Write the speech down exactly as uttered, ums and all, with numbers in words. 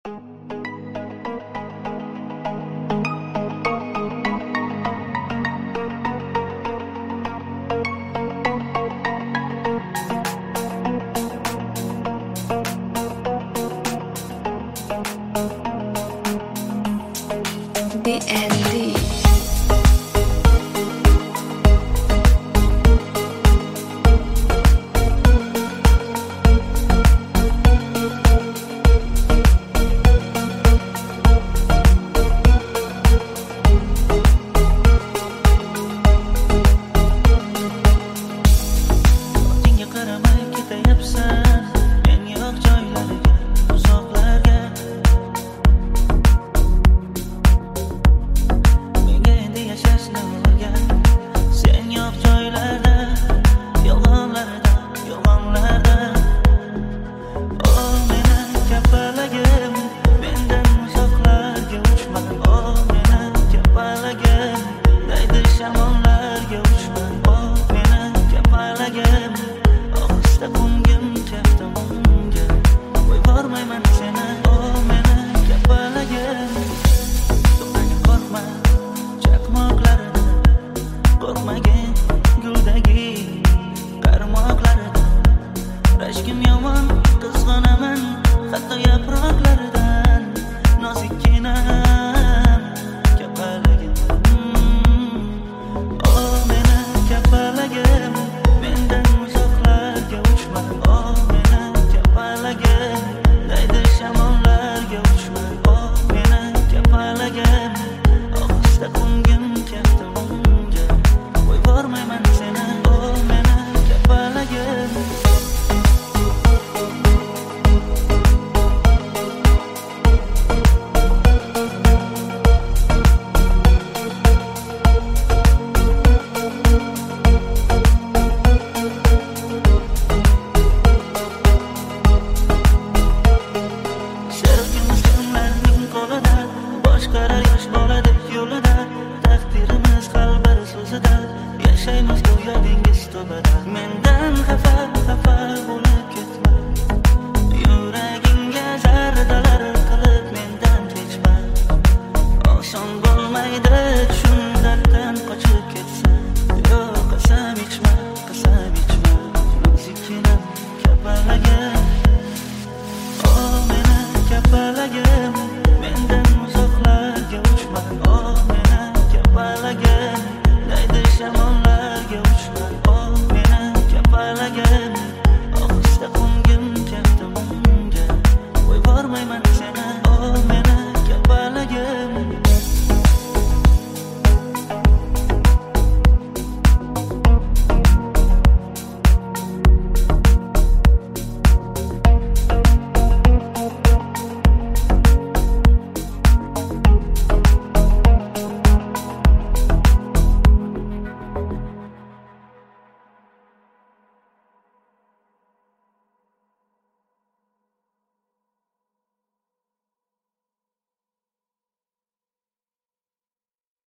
D N D. Rashkim yomon, qizg'onaman, hatto yaproqlaridan nozikkinam kapalagim. Oh meni kapalagim, mendan uzoqlarga uchma. Oh meni kapalagim, daydi shamollarga uchma. Oh meni kapalagim, ohista qo'ngim kaftimga, qo'yib bormayman seni. Oh meni kapalagim. Boshqarar yosh boladek yo'lida, taqdirimiz qalbir so'zida, yashaymiz go'yo dengiz tubida. Mendan xafa xafa bo'lib ketma, yuragingga zarda